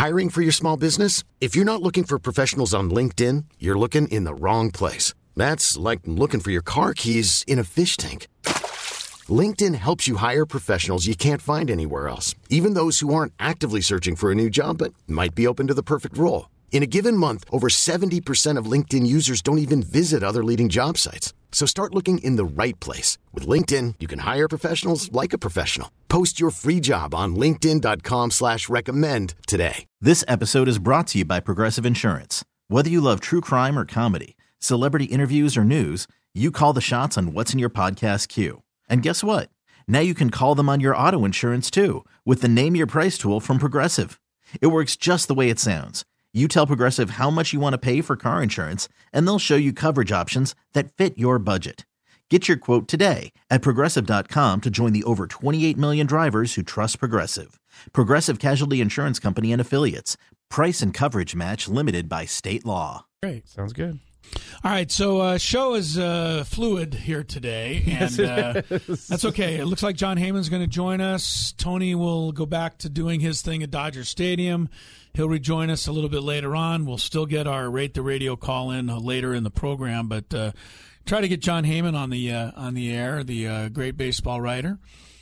Hiring for your small business? If you're not looking for professionals on LinkedIn, you're looking in the wrong place. That's like looking for your car keys in a fish tank. LinkedIn helps you hire professionals you can't find anywhere else, even those who aren't actively searching for a new job but might be open to the perfect role. In a given month, over 70% of LinkedIn users don't even visit other leading job sites. So start looking in the right place. With LinkedIn, you can hire professionals like a professional. Post your free job on linkedin.com/recommend today. This episode is brought to you by Progressive Insurance. Whether you love true crime or comedy, celebrity interviews or news, you call the shots on what's in your podcast queue. And guess what? Now you can call them on your auto insurance too with the Name Your Price tool from Progressive. It works just the way it sounds. You tell Progressive how much you want to pay for car insurance, and they'll show you coverage options that fit your budget. Get your quote today at Progressive.com to join the over 28 million drivers who trust Progressive. Progressive Casualty Insurance Company and Affiliates. Price and coverage match limited by state law. Great. Sounds good. All right, so show is fluid here today, and that's okay. It looks like Jon Heyman's going to join us. Tony will go back to doing his thing at Dodger Stadium. He'll rejoin us a little bit later on. We'll still get our Rate the Radio call in later in the program, but try to get Jon Heyman on the air, the great baseball writer,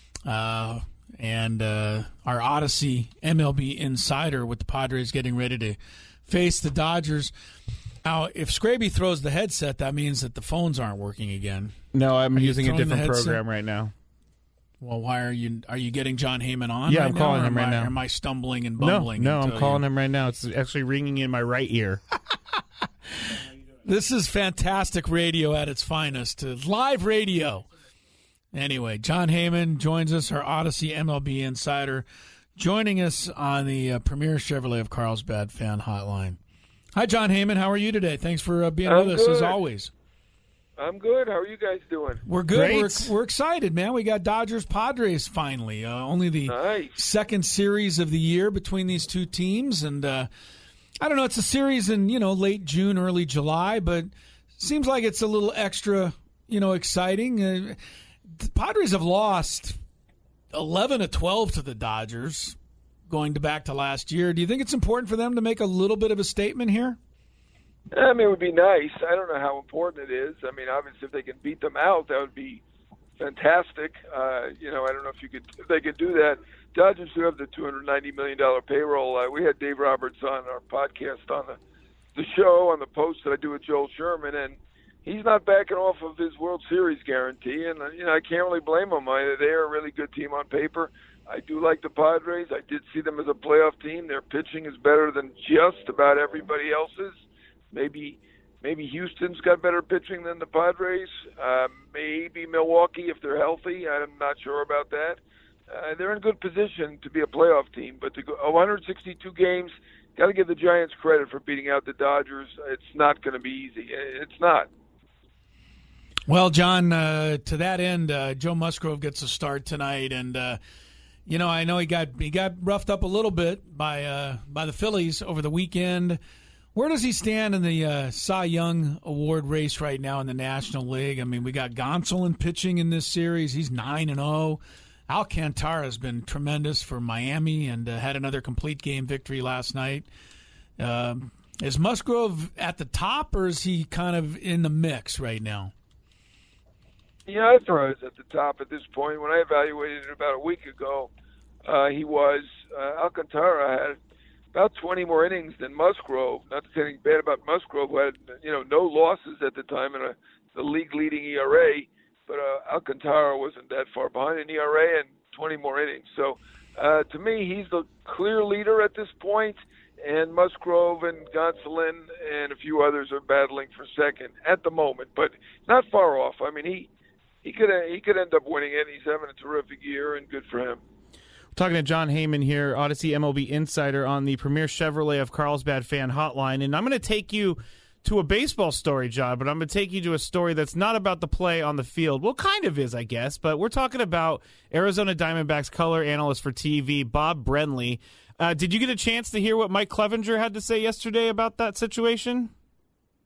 and our Odyssey MLB insider with the Padres getting ready to face the Dodgers. Now, if Scraby throws the headset, that means that the phones aren't working again. No, I'm using a different program right now. Well, why are you getting Jon Heyman on? Yeah, right I'm calling him right now. Am I stumbling and bumbling? No, I'm calling him right now. It's actually ringing in my right ear. This is fantastic radio at its finest. Live radio. Anyway, Jon Heyman joins us, our Odyssey MLB insider, joining us on the Premier Chevrolet of Carlsbad fan hotline. Hi, Jon Heyman. How are you today? Thanks for being with us, as always. I'm good. How are you guys doing? We're good. We're excited, man. We got Dodgers-Padres finally. Only the second series of the year between these two teams. And I don't know, it's a series in, late June, early July, but seems like it's a little extra, exciting. The Padres have lost 11 of 12 to the Dodgers going back to last year. Do you think it's important for them to make a little bit of a statement here? I mean, it would be nice. I don't know how important it is. I mean, obviously, if they can beat them out, that would be fantastic. I don't know if they could do that. Dodgers do have the $290 million payroll. We had Dave Roberts on our podcast on the show, on the post that I do with Joel Sherman, and he's not backing off of his World Series guarantee, and I can't really blame him. They are a really good team on paper. I do like the Padres. I did see them as a playoff team. Their pitching is better than just about everybody else's. Maybe Houston's got better pitching than the Padres. Maybe Milwaukee if they're healthy. I'm not sure about that. They're in good position to be a playoff team, but to go 162 games, got to give the Giants credit for beating out the Dodgers. It's not going to be easy. It's not. Well, John, to that end, Joe Musgrove gets a start tonight, and I know he got roughed up a little bit by the Phillies over the weekend. Where does he stand in the Cy Young Award race right now in the National League? I mean, we got Gonsolin pitching in this series. He's 9-0. Alcantara has been tremendous for Miami and had another complete game victory last night. Is Musgrove at the top, or is he kind of in the mix right now? Yeah, I throw it at the top at this point. When I evaluated it about a week ago, he was. Alcantara had about 20 more innings than Musgrove. Not to say anything bad about Musgrove, who had no losses at the time and the league-leading ERA, but Alcantara wasn't that far behind in ERA and 20 more innings. So to me, he's the clear leader at this point, and Musgrove and Gonsolin and a few others are battling for second at the moment, but not far off. I mean, he could end up winning it. He's having a terrific year, and good for him. Talking to Jon Heyman here, Odyssey MLB insider on the Premier Chevrolet of Carlsbad fan hotline. And I'm going to take you to a baseball story, John, but I'm going to take you to a story that's not about the play on the field. Well, kind of is, I guess, but we're talking about Arizona Diamondbacks color analyst for TV, Bob Brenly. Did you get a chance to hear what Mike Clevenger had to say yesterday about that situation?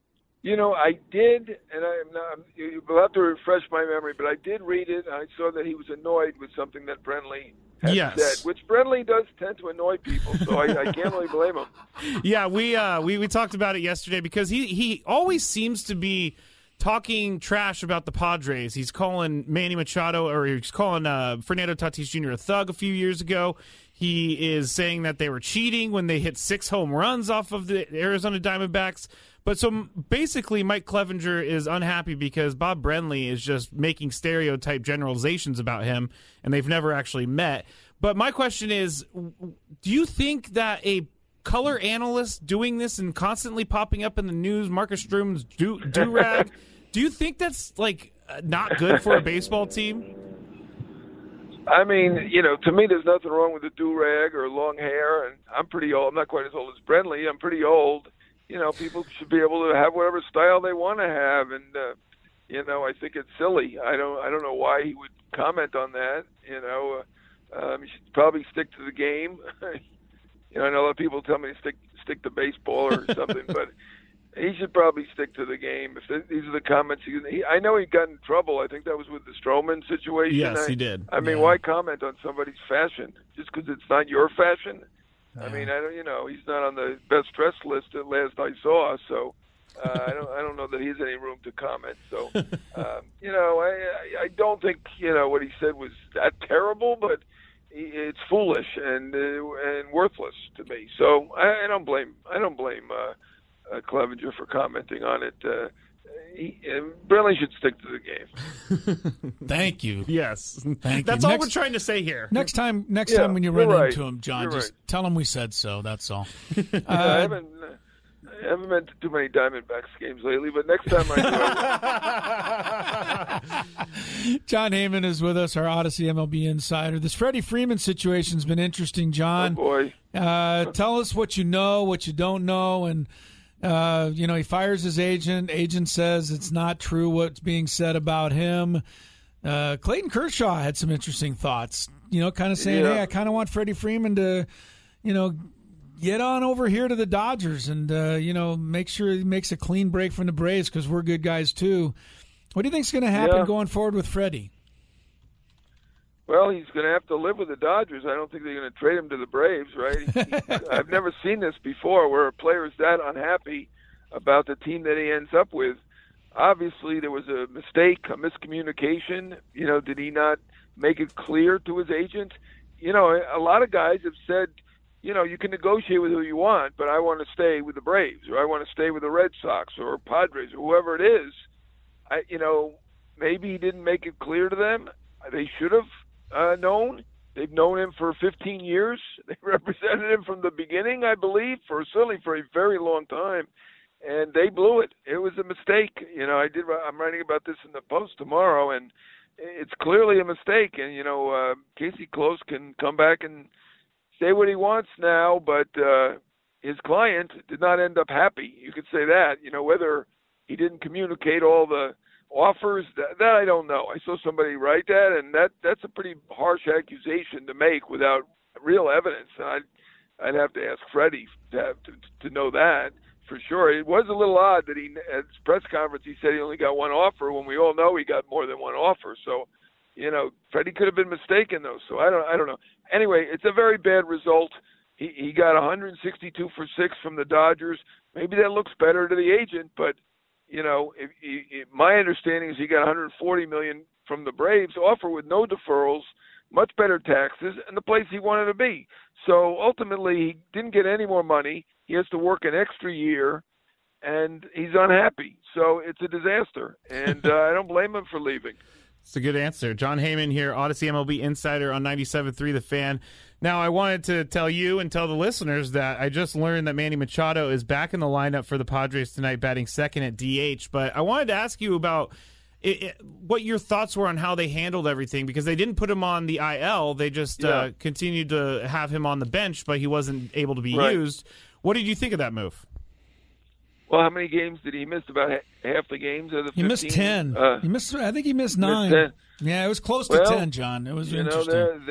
I did, and you'll have to refresh my memory, but I did read it, and I saw that he was annoyed with something that Brenly had said, which Brenly does tend to annoy people, so I can't really blame him. Yeah, we talked about it yesterday because he always seems to be talking trash about the Padres. He's calling Manny Machado, or he's calling Fernando Tatis Jr. a thug a few years ago. He is saying that they were cheating when they hit 6 home runs off of the Arizona Diamondbacks. But so basically, Mike Clevenger is unhappy because Bob Brenly is just making stereotype generalizations about him, and they've never actually met. But my question is, do you think that a color analyst doing this and constantly popping up in the news, Marcus Stroman's do-rag, do you think that's, not good for a baseball team? I mean, to me, there's nothing wrong with a do-rag or long hair, and I'm pretty old. I'm not quite as old as Brenly. I'm pretty old. People should be able to have whatever style they want to have, and I think it's silly. I don't know why he would comment on that. He should probably stick to the game. I know a lot of people tell me to stick to baseball or something, but he should probably stick to the game. If these are the comments, I know he got in trouble. I think that was with the Stroman situation. Yes, he did. I mean, why comment on somebody's fashion just because it's not your fashion? I mean, I don't. He's not on the best dressed list at last I saw, so I don't know that he has any room to comment. So, I don't think what he said was that terrible, but it's foolish and worthless to me. So I don't blame Clevenger for commenting on it. Brenly should stick to the game. Thank you. Yes. Thank you. That's all we're trying to say here. Next time when you run into him, John, just tell him we said so. That's all. I haven't been to too many Diamondbacks games lately, but next time I do. John Heyman is with us, our Odyssey MLB insider. This Freddie Freeman situation's been interesting, John. Oh, boy. Tell us what you know, what you don't know, and he fires his agent. Agent says it's not true what's being said about him. Clayton Kershaw had some interesting thoughts, kind of saying, hey, I kind of want Freddie Freeman to, get on over here to the Dodgers and, make sure he makes a clean break from the Braves because we're good guys too. What do you think's going to happen going forward with Freddie? Well, he's going to have to live with the Dodgers. I don't think they're going to trade him to the Braves, right? I've never seen this before where a player is that unhappy about the team that he ends up with. Obviously, there was a mistake, a miscommunication. Did he not make it clear to his agent? A lot of guys have said, you can negotiate with who you want, but I want to stay with the Braves, or I want to stay with the Red Sox or Padres or whoever it is. Maybe he didn't make it clear to them. They should have. Known. They've known him for 15 years. They represented him from the beginning, I believe, certainly for a very long time, and they blew it. It was a mistake. I'm writing about this in the Post tomorrow, and it's clearly a mistake. And Casey Close can come back and say what he wants now, but his client did not end up happy. You could say that. Whether he didn't communicate all the offers, that I don't know. I saw somebody write that, and that's a pretty harsh accusation to make without real evidence. I'd have to ask Freddie to know that for sure. It was a little odd that at his press conference he said he only got one offer when we all know he got more than one offer. So, Freddie could have been mistaken though. So I don't know. Anyway, it's a very bad result. He got 162 for 6 from the Dodgers. Maybe that looks better to the agent, but my understanding is he got $140 million from the Braves offer with no deferrals, much better taxes, and the place he wanted to be. So ultimately, he didn't get any more money. He has to work an extra year, and he's unhappy. So it's a disaster, and I don't blame him for leaving. It's a good answer. John Heyman here, Odyssey MLB insider on 97.3 The Fan. Now, I wanted to tell you and tell the listeners that I just learned that Manny Machado is back in the lineup for the Padres tonight, batting second at DH. But I wanted to ask you about what your thoughts were on how they handled everything, because they didn't put him on the IL. They just continued to have him on the bench, but he wasn't able to be used. What did you think of that move? Well, how many games did he miss? About half the games of the 15? He missed 10. I think he missed 9. Yeah, it was close to 10, John. It was interesting.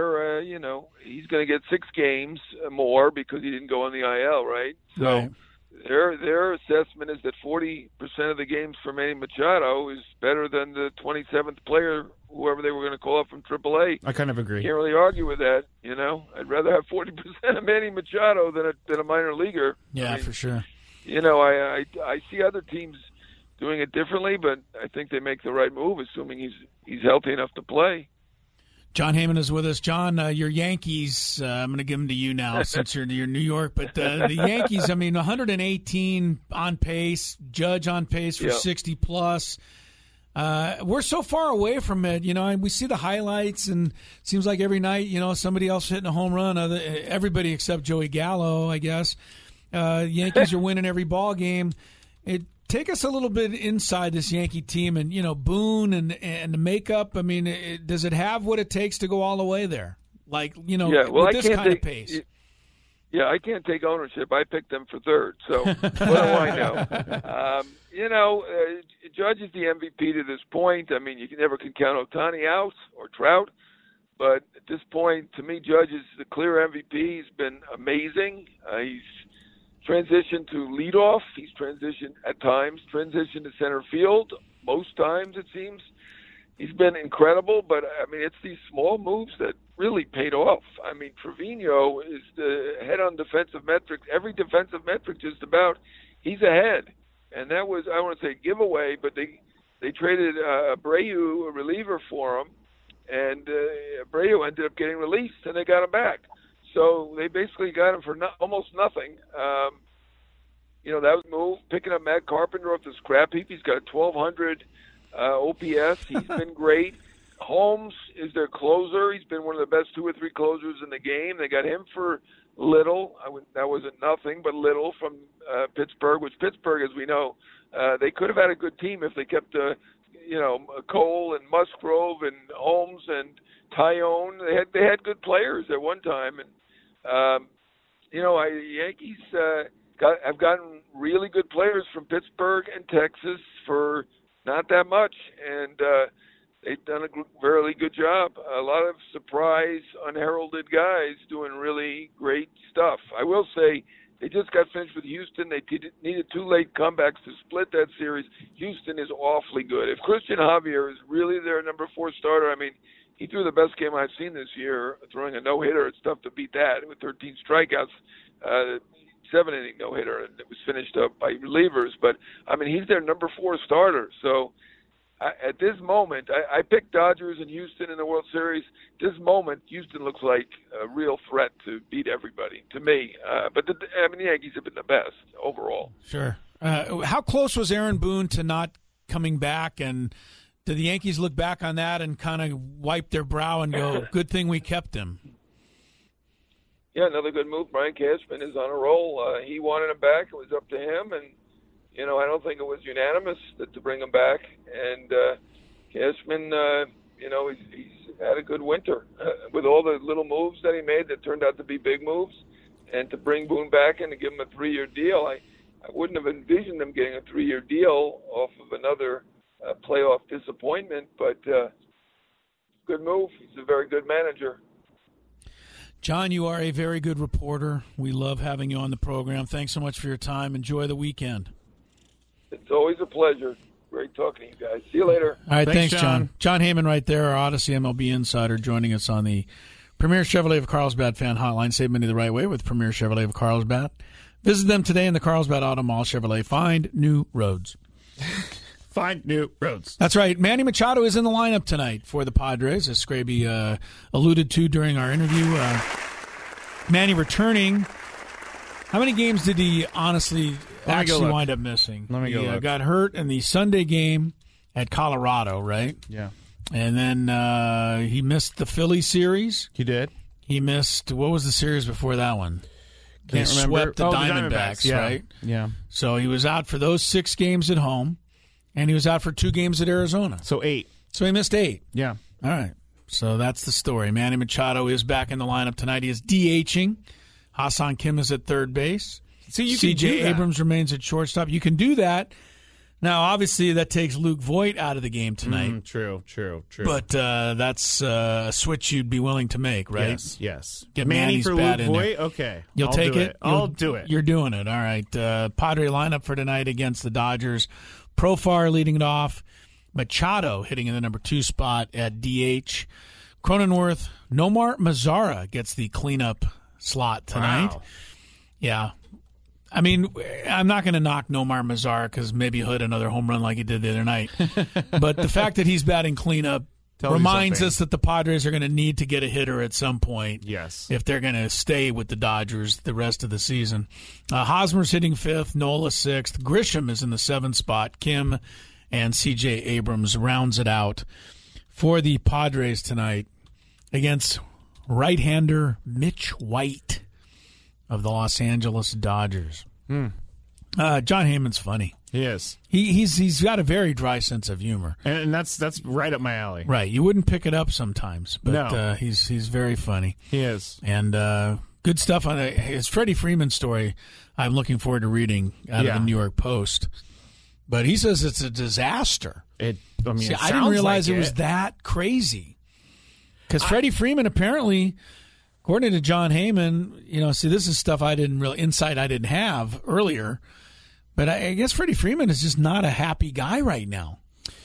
They're he's going to get 6 games more because he didn't go on the IL, right? So their assessment is that 40% of the games for Manny Machado is better than the 27th player, whoever they were going to call up from AAA. I kind of agree. Can't really argue with that, you know. I'd rather have 40% of Manny Machado than a minor leaguer. Yeah, I mean, for sure. You know, I see other teams doing it differently, but I think they make the right move, assuming he's healthy enough to play. John Heyman is with us. John, your Yankees, I'm going to give them to you now since you're New York. But the Yankees, I mean, 118 on pace, Judge on pace for 60-plus. We're so far away from it, you know, and we see the highlights, and it seems like every night, you know, somebody else hitting a home run, everybody except Joey Gallo, I guess. Yankees are winning every ball game. Take us a little bit inside this Yankee team and, you know, Boone and the makeup. I mean, does it have what it takes to go all the way there? Like, you know, with this kind of pace. Yeah, I can't take ownership. I picked them for third, so what do I know? You know, Judge is the MVP to this point. I mean, you never can count Ohtani out or Trout, but at this point, to me, Judge is the clear MVP. He's been amazing. He's transitioned to leadoff. He's transitioned at times, transitioned to center field. Most times, it seems. He's been incredible, but, I mean, it's these small moves that really paid off. I mean, Trevino is the head on defensive metrics. Every defensive metric just about, he's ahead. And that was, I don't want to say giveaway, but they traded Abreu, a reliever, for him, and Abreu ended up getting released, and they got him back. So they basically got him for almost nothing. You know, that was a move. Picking up Matt Carpenter off the scrap heap. He's got 1,200 OPS. He's been great. Holmes is their closer. He's been one of the best 2 or 3 closers in the game. They got him for little. That wasn't nothing, but little from Pittsburgh, which Pittsburgh, as we know, they could have had a good team if they kept, you know, Cole and Musgrove and Holmes and Tyone. They had good players at one time. And, you know, Yankees have gotten really good players from Pittsburgh and Texas for not that much. And they've done a really good job. A lot of surprise, unheralded guys doing really great stuff. I will say they just got finished with Houston. They needed 2 late comebacks to split that series. Houston is awfully good. If Christian Javier is really their number 4 starter, I mean, he threw the best game I've seen this year, throwing a no-hitter. It's tough to beat that with 13 strikeouts, 7-inning no-hitter, and it was finished up by relievers. But, I mean, he's their number 4 starter. So at this moment, I picked Dodgers and Houston in the World Series. This moment, Houston looks like a real threat to beat everybody, to me. But, the Yankees have been the best overall. Sure. How close was Aaron Boone to not coming back, and did the Yankees look back on that and kind of wipe their brow and go, good thing we kept him? Yeah, another good move. Brian Cashman is on a roll. He wanted him back. It was up to him. And, you know, I don't think it was unanimous to bring him back. And Cashman, you know, he's had a good winter with all the little moves that he made that turned out to be big moves. And to bring Boone back and to give him a 3-year deal, I wouldn't have envisioned them getting a 3-year deal off of another playoff disappointment, but good move. He's a very good manager. John, you are a very good reporter. We love having you on the program. Thanks so much for your time. Enjoy the weekend. It's always a pleasure. Great talking to you guys. See you later. All right, thanks, John. John Heyman right there, our Odyssey MLB insider, joining us on the Premier Chevrolet of Carlsbad fan hotline. Save money the right way with Premier Chevrolet of Carlsbad. Visit them today in the Carlsbad Auto Mall. Chevrolet. Find new roads. Find new roads. That's right. Manny Machado is in the lineup tonight for the Padres, as Scraby alluded to during our interview. Manny returning. How many games did he honestly actually wind up missing? Let me go look. Got hurt in the Sunday game at Colorado, right? Yeah. And then he missed the Philly series. He did. He missed, what was the series before that one? Can't they remember. Swept the Diamondbacks, yeah. right? Yeah. So he was out for those 6 games at home, and he was out for 2 games at Arizona. So 8. So he missed 8. Yeah. All right. So that's the story. Manny Machado is back in the lineup tonight. He is DHing. Ha-Seong Kim is at third base. See, you can do C.J. that. Abrams remains at shortstop. You can do that. Now, obviously, that takes Luke Voigt out of the game tonight. True. But that's a switch you'd be willing to make, right? Yes. Get Manny Manny's for bat Luke in Voigt? there. Okay. You'll take it? I'll do it. You're doing it. All right. Padre lineup for tonight against the Dodgers. Profar leading it off. Machado hitting in the number 2 spot at DH. Cronenworth. Nomar Mazara gets the cleanup slot tonight. Wow. Yeah. I mean, I'm not going to knock Nomar Mazara because maybe he'll hit another home run like he did the other night. But the fact that he's batting cleanup reminds us that the Padres are going to need to get a hitter at some point. Yes. If they're going to stay with the Dodgers the rest of the season. Hosmer's hitting 5th, Nola 6th. Grisham is in the 7th spot. Kim and C.J. Abrams rounds it out for the Padres tonight against right-hander Mitch White of the Los Angeles Dodgers. John Heyman's funny. He is. He's got a very dry sense of humor, and that's right up my alley. Right, you wouldn't pick it up sometimes, but no. He's very funny. He is, and good stuff on his Freddie Freeman story. I'm looking forward to reading out of the New York Post, but he says it's a disaster. I didn't realize it was that crazy because Freddie Freeman apparently. According to John Heyman, this is stuff insight I didn't have earlier, but I guess Freddie Freeman is just not a happy guy right now.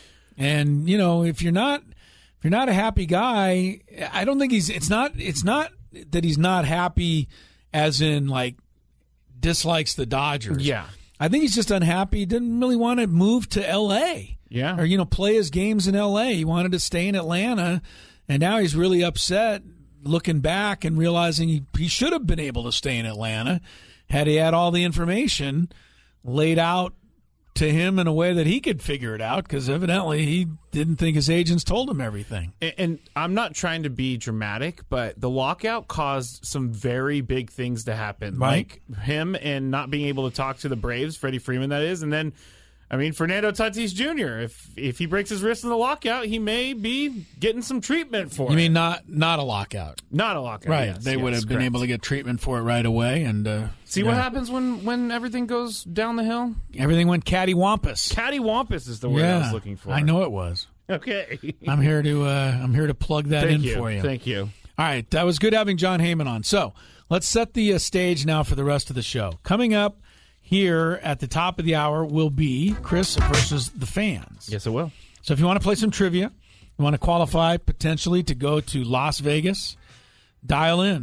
And, if you're not a happy guy, I don't think it's not that he's not happy as in like dislikes the Dodgers. Yeah. I think he's just unhappy. He didn't really want to move to L.A. Yeah. Or, play his games in L.A. He wanted to stay in Atlanta, and now he's really upset. Looking back and realizing he should have been able to stay in Atlanta had he had all the information laid out to him in a way that he could figure it out, because evidently he didn't think his agents told him everything. And I'm not trying to be dramatic, but the lockout caused some very big things to happen. Right. Like him and not being able to talk to the Braves, Freddie Freeman that is, and then Fernando Tatis Jr., if he breaks his wrist in the lockout, he may be getting some treatment for it. You mean not a lockout? Not a lockout, right. Yes, they would have been able to get treatment for it right away. And see what happens when everything goes down the hill? Everything went cattywampus. Cattywampus is the word I was looking for. I know it was. Okay. I'm here to plug that for you. Thank you. All right. That was good having John Heyman on. So let's set the stage now for the rest of the show. Coming up here at the top of the hour will be Chris versus the fans. Yes, it will. So if you want to play some trivia, you want to qualify potentially to go to Las Vegas, dial in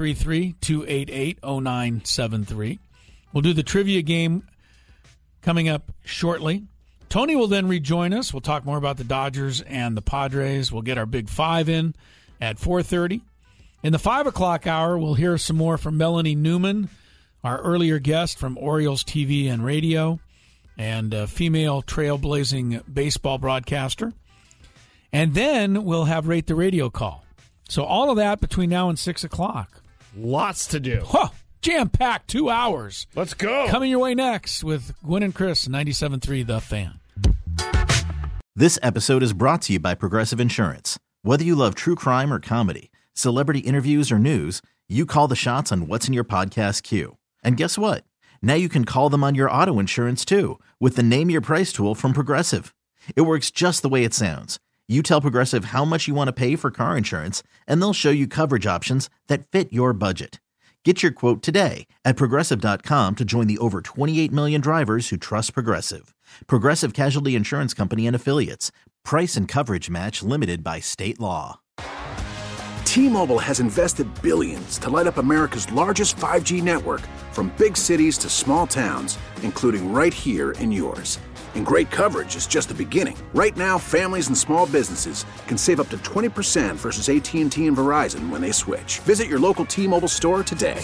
833-288-0973. We'll do the trivia game coming up shortly. Tony will then rejoin us. We'll talk more about the Dodgers and the Padres. We'll get our Big Five in at 4:30. In the 5 o'clock hour, we'll hear some more from Melanie Newman, our earlier guest from Orioles TV and radio, and a female trailblazing baseball broadcaster. And then we'll have Rate the Radio call. So all of that between now and 6 o'clock. Lots to do. Huh, jam-packed 2 hours. Let's go. Coming your way next with Gwen and Chris, 97.3 The Fan. This episode is brought to you by Progressive Insurance. Whether you love true crime or comedy, celebrity interviews or news, you call the shots on what's in your podcast queue. And guess what? Now you can call them on your auto insurance, too, with the Name Your Price tool from Progressive. It works just the way it sounds. You tell Progressive how much you want to pay for car insurance, and they'll show you coverage options that fit your budget. Get your quote today at Progressive.com to join the over 28 million drivers who trust Progressive. Progressive Casualty Insurance Company and Affiliates. Price and coverage match limited by state law. T-Mobile has invested billions to light up America's largest 5G network, from big cities to small towns, including right here in yours. And great coverage is just the beginning. Right now, families and small businesses can save up to 20% versus AT&T and Verizon when they switch. Visit your local T-Mobile store today.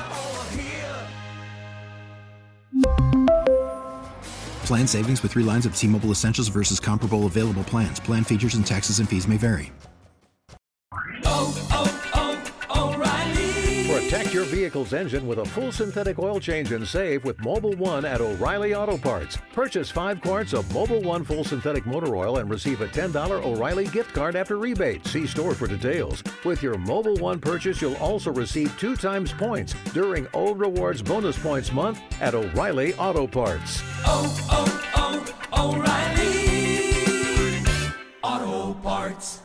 Plan savings with 3 lines of T-Mobile Essentials versus comparable available plans. Plan features and taxes and fees may vary. Protect your vehicle's engine with a full synthetic oil change and save with Mobil 1 at O'Reilly Auto Parts. Purchase 5 quarts of Mobil 1 full synthetic motor oil and receive a $10 O'Reilly gift card after rebate. See store for details. With your Mobil 1 purchase, you'll also receive 2 times points during O Rewards Bonus Points Month at O'Reilly Auto Parts. O'Reilly Auto Parts.